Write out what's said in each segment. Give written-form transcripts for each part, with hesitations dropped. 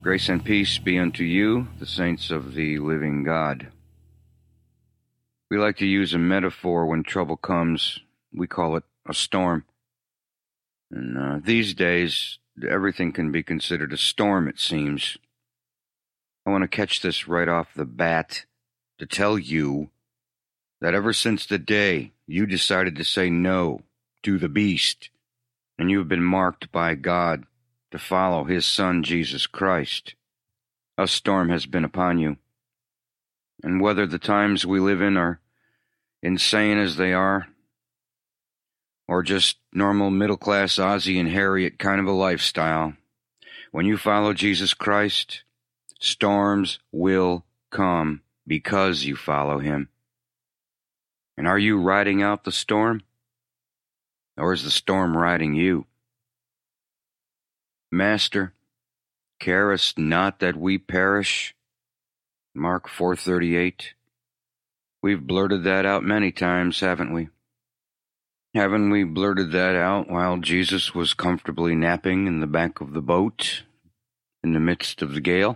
Grace and peace be unto you, the saints of the living God. We like to use a metaphor when trouble comes. We call it a storm. And these days, everything can be considered a storm, it seems. I want to catch this right off the bat to tell you that ever since the day you decided to say no to the beast, and you've been marked by God to follow his Son, Jesus Christ, a storm has been upon you. And whether the times we live in are insane as they are, or just normal middle-class Ozzie and Harriet kind of a lifestyle, when you follow Jesus Christ, storms will come because you follow him. And are you riding out the storm? Or is the storm riding you? Master, carest not that we perish. Mark 4:38. We've blurted that out many times, haven't we? Haven't we blurted that out while Jesus was comfortably napping in the back of the boat in the midst of the gale?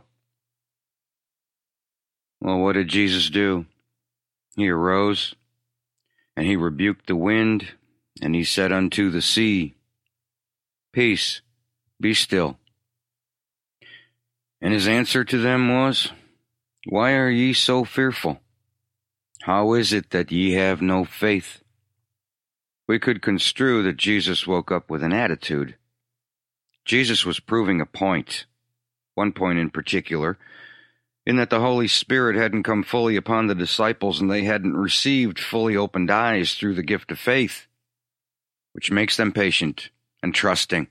Well, what did Jesus do? He arose, and he rebuked the wind, and he said unto the sea, Peace, be still. And his answer to them was, Why are ye so fearful? How is it that ye have no faith? We could construe that Jesus woke up with an attitude. Jesus was proving a point, one point in particular, in that the Holy Spirit hadn't come fully upon the disciples and they hadn't received fully opened eyes through the gift of faith, which makes them patient and trusting.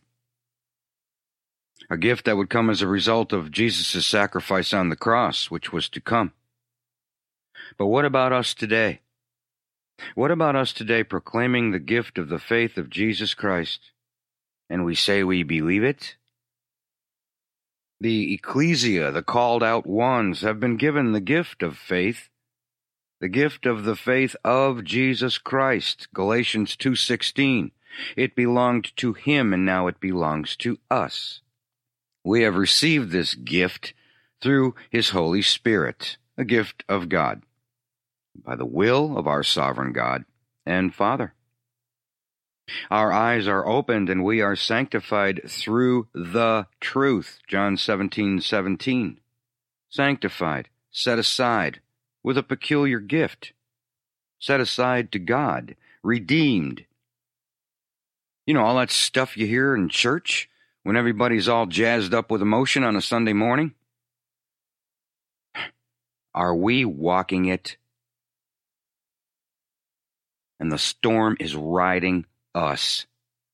A gift that would come as a result of Jesus' sacrifice on the cross, which was to come. But what about us today? What about us today proclaiming the gift of the faith of Jesus Christ? And we say we believe it? The ecclesia, the called out ones, have been given the gift of faith, the gift of the faith of Jesus Christ, Galatians 2:16. It belonged to him, and now it belongs to us. We have received this gift through his Holy Spirit, a gift of God, by the will of our sovereign God and Father. Our eyes are opened and we are sanctified through the truth, John 17:17. Sanctified, set aside, with a peculiar gift, set aside to God, redeemed. You know, all that stuff you hear in church when everybody's all jazzed up with emotion on a Sunday morning? Are we walking it? And the storm is riding us.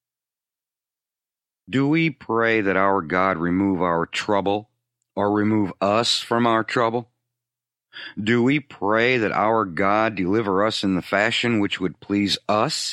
Do we pray that our God remove our trouble or remove us from our trouble? Do we pray that our God deliver us in the fashion which would please us?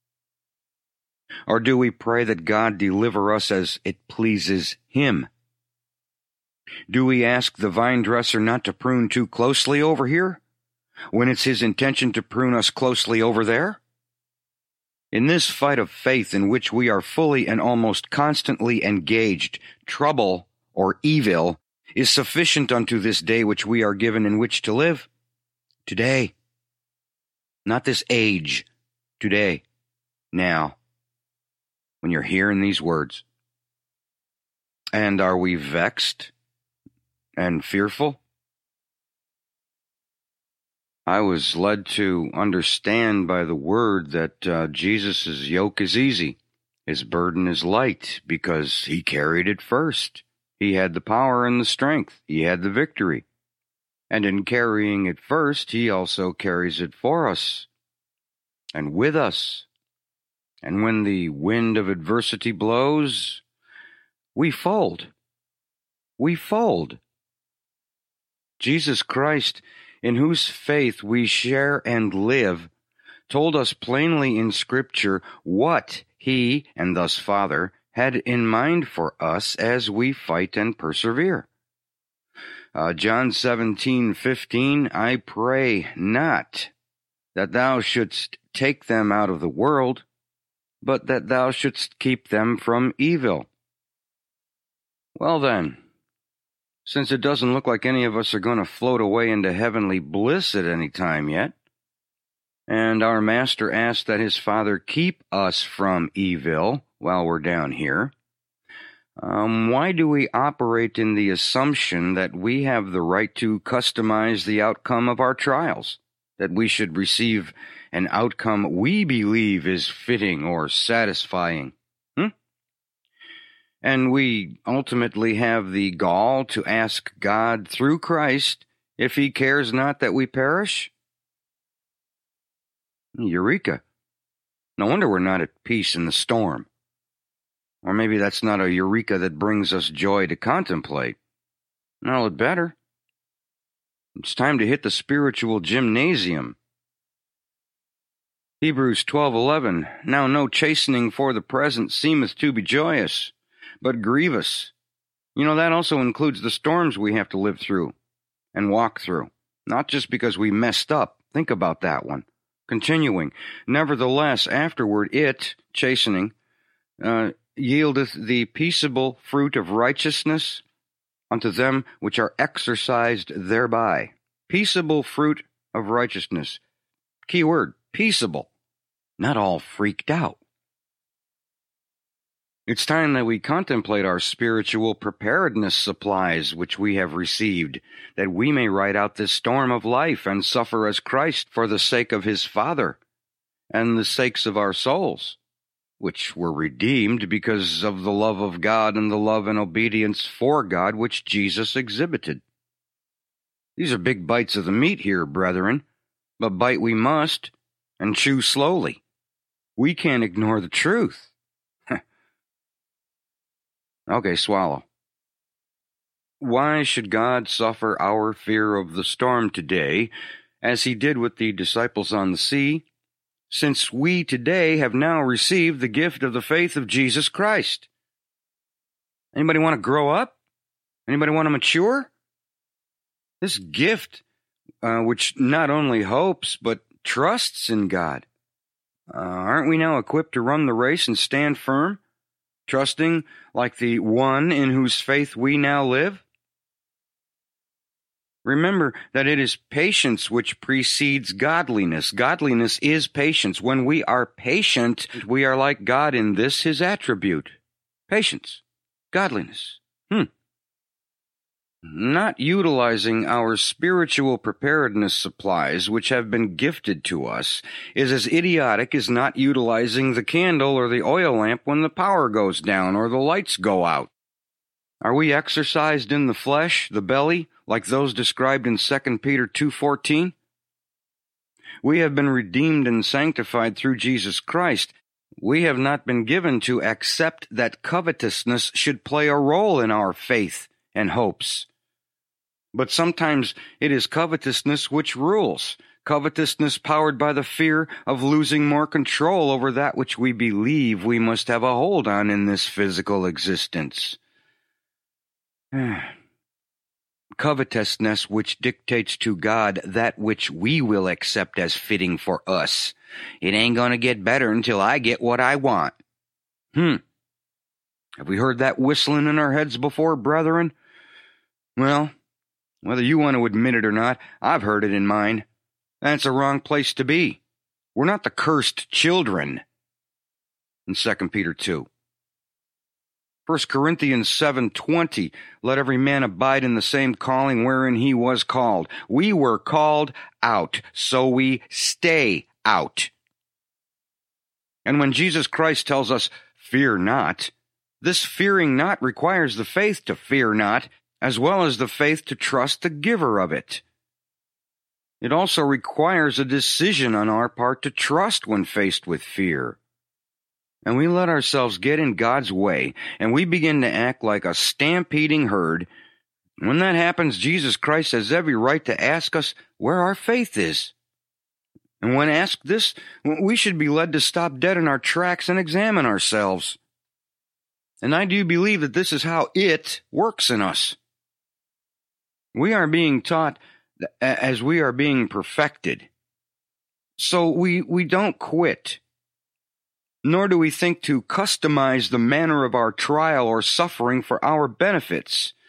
Or do we pray that God deliver us as it pleases him? Do we ask the vine dresser not to prune too closely over here, when it's his intention to prune us closely over there? In this fight of faith in which we are fully and almost constantly engaged, trouble or evil is sufficient unto this day which we are given in which to live. Today. Not this age. Today. Now. When you're hearing these words. And are we vexed and fearful? I was led to understand by the word that Jesus' yoke is easy. His burden is light because he carried it first. He had the power and the strength. He had the victory. And in carrying it first, he also carries it for us and with us. And when the wind of adversity blows, we fold. We fold. Jesus Christ, in whose faith we share and live, told us plainly in Scripture what he, and thus Father, had in mind for us as we fight and persevere. John 17:15, I pray not that thou shouldst take them out of the world, but that thou shouldst keep them from evil. Well then, since it doesn't look like any of us are going to float away into heavenly bliss at any time yet, and our Master asked that his Father keep us from evil while we're down here, why do we operate in the assumption that we have the right to customize the outcome of our trials, that we should receive an outcome we believe is fitting or satisfying? And we ultimately have the gall to ask God through Christ if he cares not that we perish? Eureka. No wonder we're not at peace in the storm. Or maybe that's not a eureka that brings us joy to contemplate. All the better. It's time to hit the spiritual gymnasium. Hebrews 12:11. Now no chastening for the present seemeth to be joyous, but grievous. That also includes the storms we have to live through and walk through. Not just because we messed up. Think about that one. Continuing. Nevertheless, afterward it, chastening, yieldeth the peaceable fruit of righteousness unto them which are exercised thereby. Peaceable fruit of righteousness. Key word, peaceable. Not all freaked out. It's time that we contemplate our spiritual preparedness supplies which we have received, that we may ride out this storm of life and suffer as Christ for the sake of his Father and the sakes of our souls, which were redeemed because of the love of God and the love and obedience for God which Jesus exhibited. These are big bites of the meat here, brethren, but bite we must, and chew slowly. We can't ignore the truth. Okay, swallow. Why should God suffer our fear of the storm today, as he did with the disciples on the sea, since we today have now received the gift of the faith of Jesus Christ? Anybody want to grow up? Anybody want to mature? This gift, which not only hopes, but trusts in God. Aren't we now equipped to run the race and stand firm, trusting like the one in whose faith we now live? Remember that it is patience which precedes godliness. Godliness is patience. When we are patient, we are like God in this his attribute. Patience. Godliness. Not utilizing our spiritual preparedness supplies which have been gifted to us is as idiotic as not utilizing the candle or the oil lamp when the power goes down or the lights go out. Are we exercised in the flesh, the belly, like those described in 2 Peter 2:14? We have been redeemed and sanctified through Jesus Christ. We have not been given to accept that covetousness should play a role in our faith and hopes. But sometimes it is covetousness which rules, covetousness powered by the fear of losing more control over that which we believe we must have a hold on in this physical existence. Covetousness which dictates to God that which we will accept as fitting for us. It ain't going to get better until I get what I want. Have we heard that whistling in our heads before, brethren? Well, whether you want to admit it or not, I've heard it in mine. That's a wrong place to be. We're not the cursed children. In 2 Peter 2. 1 Corinthians 7:20, let every man abide in the same calling wherein he was called. We were called out, so we stay out. And when Jesus Christ tells us, fear not, this fearing not requires the faith to fear not, as well as the faith to trust the giver of it. It also requires a decision on our part to trust when faced with fear. And we let ourselves get in God's way, and we begin to act like a stampeding herd. When that happens, Jesus Christ has every right to ask us where our faith is. And when asked this, we should be led to stop dead in our tracks and examine ourselves. And I do believe that this is how it works in us. We are being taught as we are being perfected. So we don't quit. Nor do we think to customize the manner of our trial or suffering for our benefits.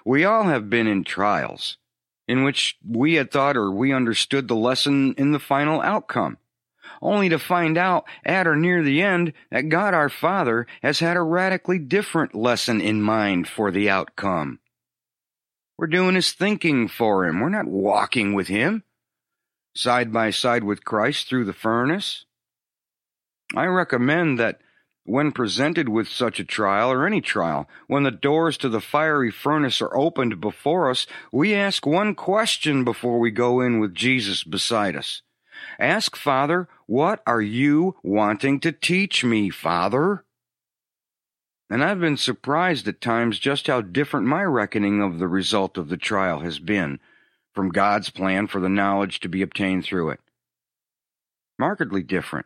We all have been in trials in which we had thought or we understood the lesson in the final outcome, only to find out at or near the end that God our Father has had a radically different lesson in mind for the outcome. We're doing His thinking for Him. We're not walking with Him, side by side with Christ through the furnace. I recommend that when presented with such a trial, or any trial, when the doors to the fiery furnace are opened before us, we ask one question before we go in with Jesus beside us. Ask, Father, what are you wanting to teach me, Father? And I've been surprised at times just how different my reckoning of the result of the trial has been from God's plan for the knowledge to be obtained through it. Markedly different.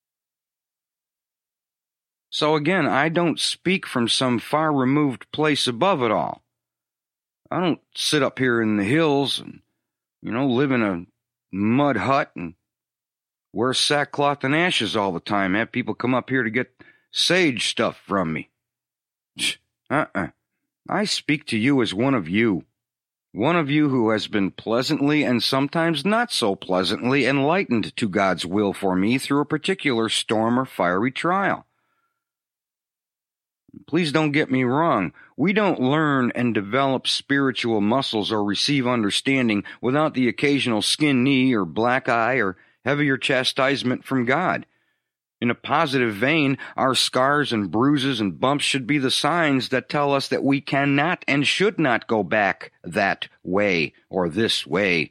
So again, I don't speak from some far-removed place above it all. I don't sit up here in the hills and, live in a mud hut and wear sackcloth and ashes all the time, have people come up here to get sage stuff from me. I speak to you as one of you who has been pleasantly and sometimes not so pleasantly enlightened to God's will for me through a particular storm or fiery trial. Please don't get me wrong. We don't learn and develop spiritual muscles or receive understanding without the occasional skin knee or black eye or heavier chastisement from God. In a positive vein, our scars and bruises and bumps should be the signs that tell us that we cannot and should not go back that way or this way.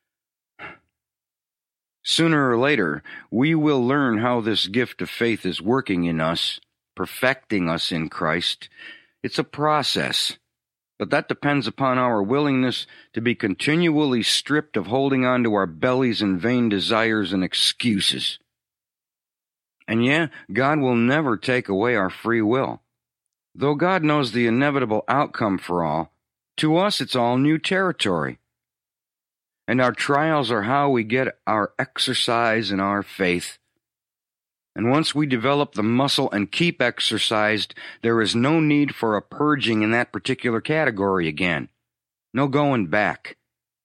Sooner or later, we will learn how this gift of faith is working in us, perfecting us in Christ. It's a process, but that depends upon our willingness to be continually stripped of holding on to our bellies and vain desires and excuses. And yeah, God will never take away our free will. Though God knows the inevitable outcome for all, to us it's all new territory. And our trials are how we get our exercise in our faith. And once we develop the muscle and keep exercised, there is no need for a purging in that particular category again. No going back.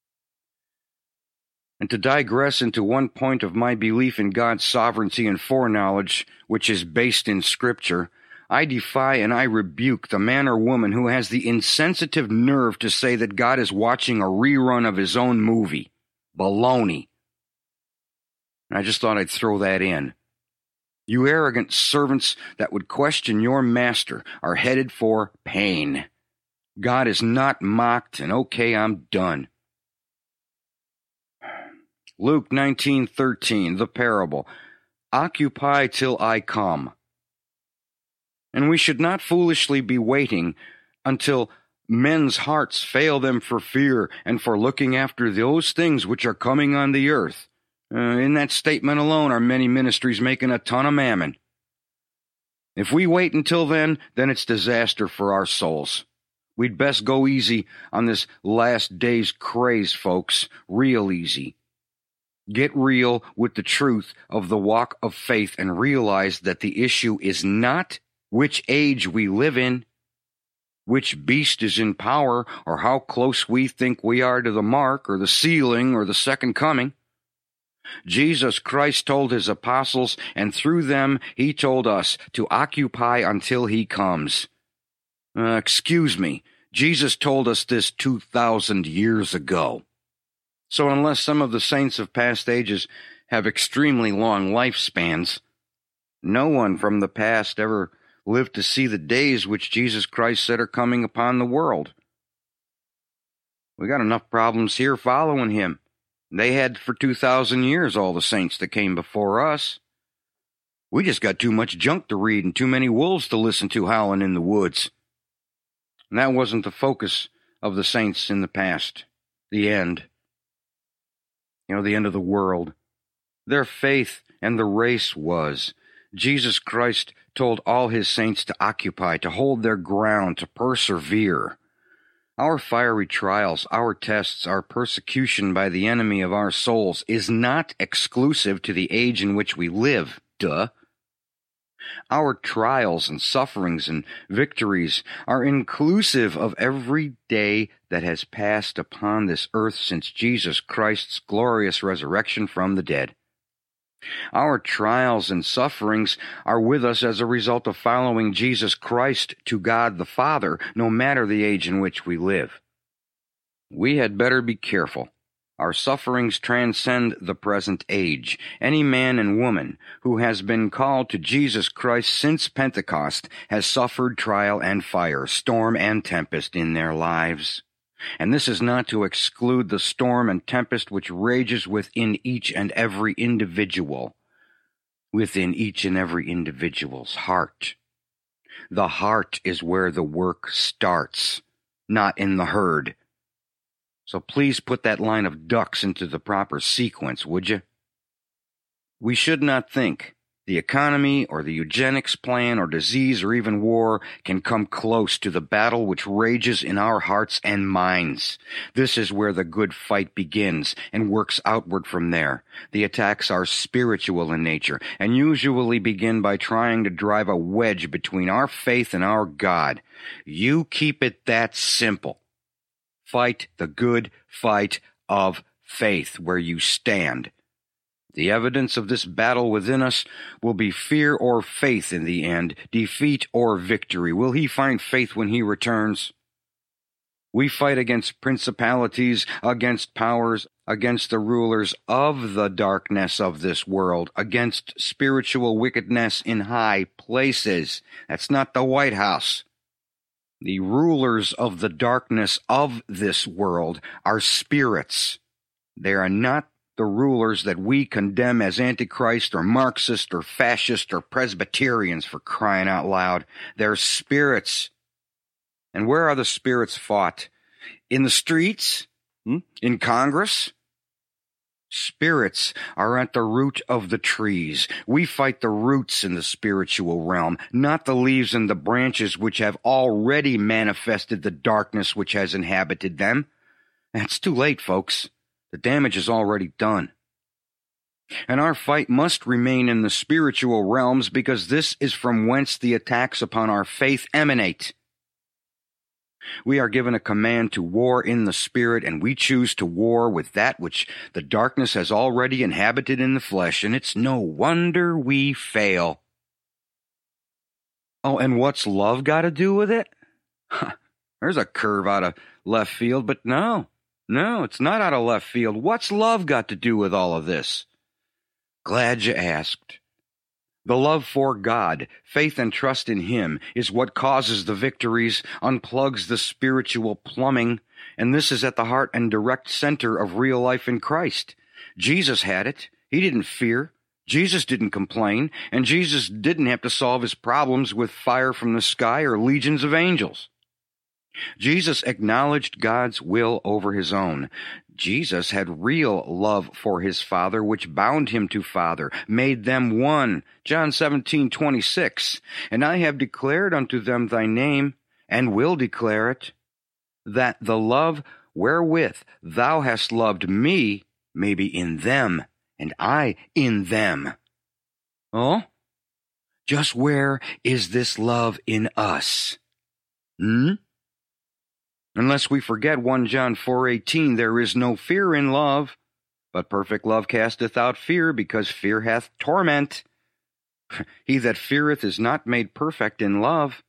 And to digress into one point of my belief in God's sovereignty and foreknowledge, which is based in Scripture, I defy and I rebuke the man or woman who has the insensitive nerve to say that God is watching a rerun of His own movie. Baloney. And I just thought I'd throw that in. You arrogant servants that would question your master are headed for pain. God is not mocked, and okay, I'm done. Luke 19:13, the parable. Occupy till I come. And we should not foolishly be waiting until men's hearts fail them for fear and for looking after those things which are coming on the earth. In that statement alone are many ministries making a ton of mammon. If we wait until then it's disaster for our souls. We'd best go easy on this last day's craze, folks. Real easy. Get real with the truth of the walk of faith and realize that the issue is not which age we live in, which beast is in power, or how close we think we are to the mark or the ceiling or the second coming. Jesus Christ told His apostles, and through them He told us to occupy until He comes. Excuse me, Jesus told us this 2,000 years ago. So unless some of the saints of past ages have extremely long lifespans, no one from the past ever lived to see the days which Jesus Christ said are coming upon the world. We got enough problems here following Him. They had for 2,000 years, all the saints that came before us. We just got too much junk to read and too many wolves to listen to howling in the woods. And that wasn't the focus of the saints in the past. The end. The end of the world. Their faith and the race was. Jesus Christ told all His saints to occupy, to hold their ground, to persevere. Our fiery trials, our tests, our persecution by the enemy of our souls is not exclusive to the age in which we live, duh. Our trials and sufferings and victories are inclusive of every day that has passed upon this earth since Jesus Christ's glorious resurrection from the dead. Our trials and sufferings are with us as a result of following Jesus Christ to God the Father, no matter the age in which we live. We had better be careful. Our sufferings transcend the present age. Any man and woman who has been called to Jesus Christ since Pentecost has suffered trial and fire, storm and tempest in their lives. And this is not to exclude the storm and tempest which rages within each and every individual, within each and every individual's heart. The heart is where the work starts, not in the herd. So please put that line of ducks into the proper sequence, would you? We should not think the economy or the eugenics plan or disease or even war can come close to the battle which rages in our hearts and minds. This is where the good fight begins and works outward from there. The attacks are spiritual in nature and usually begin by trying to drive a wedge between our faith and our God. You keep it that simple. Fight the good fight of faith where you stand. The evidence of this battle within us will be fear or faith in the end, defeat or victory. Will he find faith when he returns? We fight against principalities, against powers, against the rulers of the darkness of this world, against spiritual wickedness in high places. That's not the White House. The rulers of the darkness of this world are spirits. They are not the rulers that we condemn as Antichrist or Marxist or fascist or Presbyterians, for crying out loud. They're spirits. And where are the spirits fought? In the streets? In Congress? Spirits are at the root of the trees. We fight the roots in the spiritual realm, not the leaves and the branches which have already manifested the darkness which has inhabited them. It's too late, folks. The damage is already done. And our fight must remain in the spiritual realms because this is from whence the attacks upon our faith emanate. We are given a command to war in the spirit, and we choose to war with that which the darkness has already inhabited in the flesh, and it's no wonder we fail. Oh, and what's love got to do with it? There's a curve out of left field, but no, it's not out of left field. What's love got to do with all of this? Glad you asked. The love for God, faith and trust in Him, is what causes the victories, unplugs the spiritual plumbing, and this is at the heart and direct center of real life in Christ. Jesus had it. He didn't fear. Jesus didn't complain, and Jesus didn't have to solve his problems with fire from the sky or legions of angels. Jesus acknowledged God's will over his own. Jesus had real love for his Father, which bound him to Father, made them one. John 17:26. And I have declared unto them thy name, and will declare it, that the love wherewith thou hast loved me may be in them, and I in them. Oh? Just where is this love in us? Unless we forget 1 John 4:18, there is no fear in love, but perfect love casteth out fear, because fear hath torment. He that feareth is not made perfect in love.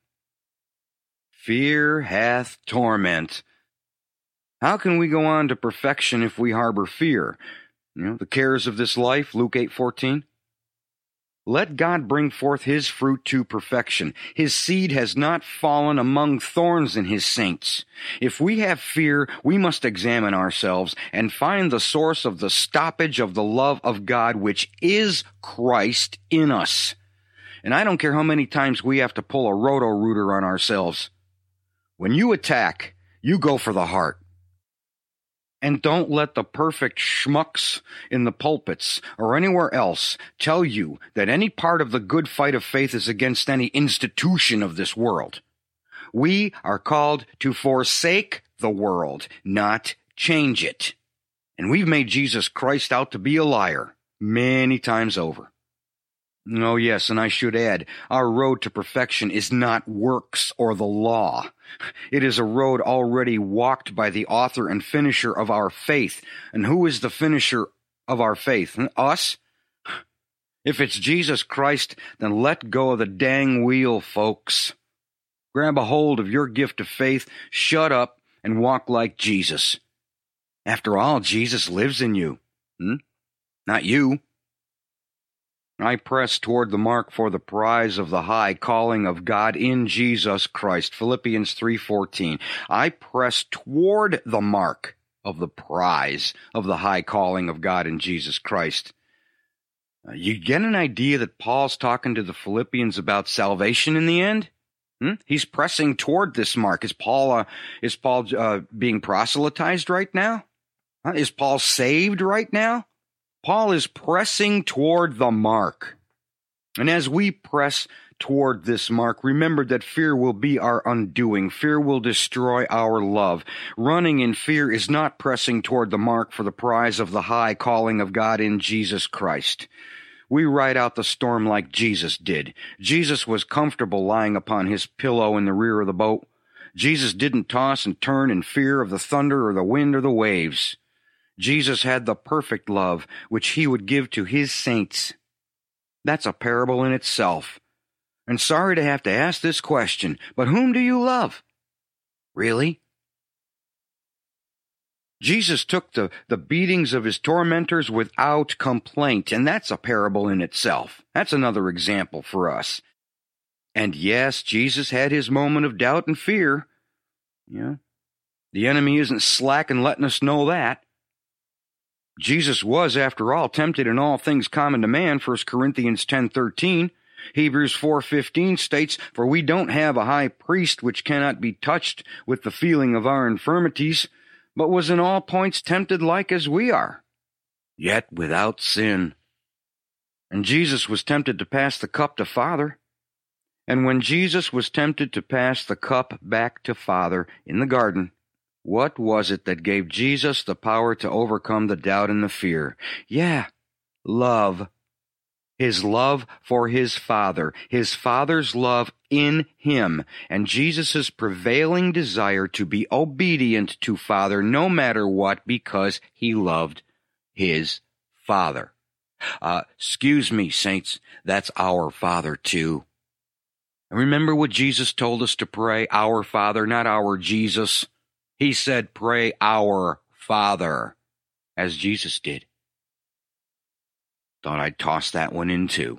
Fear hath torment. How can we go on to perfection if we harbor fear? The cares of this life, Luke 8:14. Let God bring forth his fruit to perfection. His seed has not fallen among thorns in his saints. If we have fear, we must examine ourselves and find the source of the stoppage of the love of God, which is Christ in us. And I don't care how many times we have to pull a roto-rooter on ourselves. When you attack, you go for the heart. And don't let the perfect schmucks in the pulpits or anywhere else tell you that any part of the good fight of faith is against any institution of this world. We are called to forsake the world, not change it. And we've made Jesus Christ out to be a liar many times over. Oh, yes, and I should add, our road to perfection is not works or the law. It is a road already walked by the author and finisher of our faith. And who is the finisher of our faith? Us? If it's Jesus Christ, then let go of the dang wheel, folks. Grab a hold of your gift of faith, shut up, and walk like Jesus. After all, Jesus lives in you. Not you. I press toward the mark for the prize of the high calling of God in Jesus Christ. Philippians 3:14. I press toward the mark of the prize of the high calling of God in Jesus Christ. You get an idea that Paul's talking to the Philippians about salvation in the end? He's pressing toward this mark. Is Paul being proselytized right now? Is Paul saved right now? Paul is pressing toward the mark. And as we press toward this mark, remember that fear will be our undoing. Fear will destroy our love. Running in fear is not pressing toward the mark for the prize of the high calling of God in Jesus Christ. We ride out the storm like Jesus did. Jesus was comfortable lying upon his pillow in the rear of the boat. Jesus didn't toss and turn in fear of the thunder or the wind or the waves. Jesus had the perfect love which he would give to his saints. That's a parable in itself. And sorry to have to ask this question, but whom do you love? Really? Jesus took the beatings of his tormentors without complaint, and that's a parable in itself. That's another example for us. And yes, Jesus had his moment of doubt and fear. Yeah. The enemy isn't slack in letting us know that. Jesus was, after all, tempted in all things common to man, 1 Corinthians 10:13. Hebrews 4:15 states, "For we don't have a high priest which cannot be touched with the feeling of our infirmities, but was in all points tempted like as we are, yet without sin." And Jesus was tempted to pass the cup to Father. And when Jesus was tempted to pass the cup back to Father in the garden, what was it that gave Jesus the power to overcome the doubt and the fear? Yeah, love. His love for his Father, his Father's love in him, and Jesus' prevailing desire to be obedient to Father no matter what because he loved his Father. Excuse me, saints, that's our Father too. Remember what Jesus told us to pray? Our Father, not our Jesus. He said, pray our Father, as Jesus did. Thought I'd toss that one in too.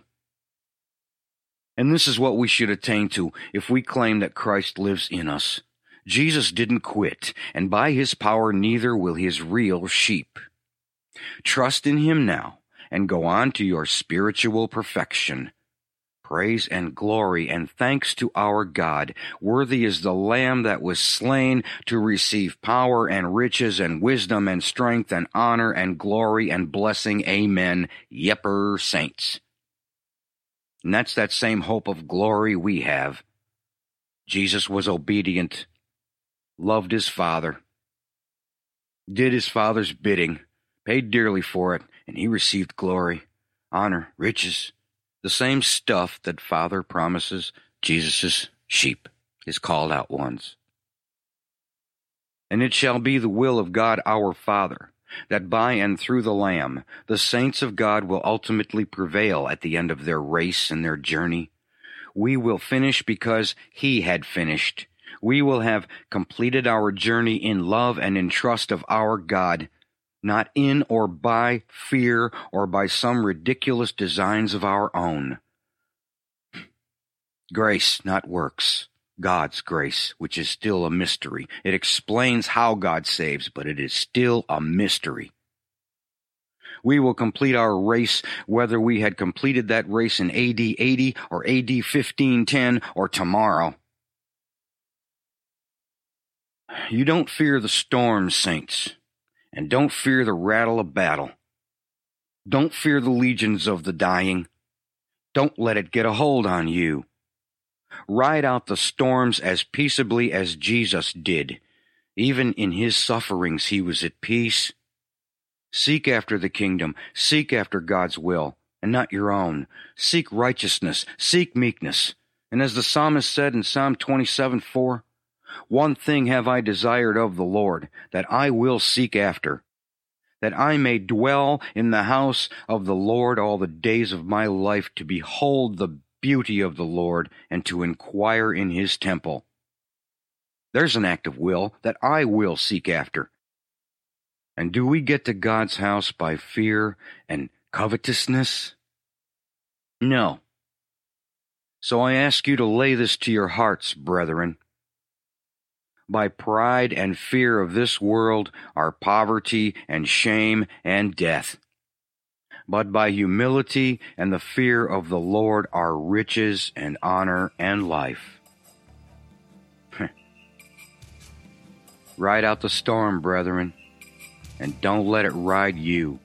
And this is what we should attain to if we claim that Christ lives in us. Jesus didn't quit, and by his power neither will his real sheep. Trust in him now, and go on to your spiritual perfection. Praise and glory and thanks to our God. Worthy is the Lamb that was slain to receive power and riches and wisdom and strength and honor and glory and blessing. Amen. Yepper, saints. And that's that same hope of glory we have. Jesus was obedient, loved his Father, did his Father's bidding, paid dearly for it, and he received glory, honor, riches, the same stuff that Father promises Jesus' sheep, his called out ones. And it shall be the will of God our Father, that by and through the Lamb, the saints of God will ultimately prevail at the end of their race and their journey. We will finish because he had finished. We will have completed our journey in love and in trust of our God, not in or by fear or by some ridiculous designs of our own. Grace, not works. God's grace, which is still a mystery. It explains how God saves, but it is still a mystery. We will complete our race whether we had completed that race in AD 80 or AD 1510 or tomorrow. You don't fear the storms, saints. And don't fear the rattle of battle. Don't fear the legions of the dying. Don't let it get a hold on you. Ride out the storms as peaceably as Jesus did. Even in his sufferings, he was at peace. Seek after the kingdom. Seek after God's will. and not your own. Seek righteousness, seek meekness. And as the psalmist said in Psalm 27:4, one thing have I desired of the Lord, that I will seek after, that I may dwell in the house of the Lord all the days of my life, to behold the beauty of the Lord, and to inquire in his temple. There's an act of will that I will seek after. And do we get to God's house by fear and covetousness? No. So I ask you to lay this to your hearts, brethren. By pride and fear of this world are poverty and shame and death. But by humility and the fear of the Lord are riches and honor and life. Ride out the storm, brethren, and don't let it ride you.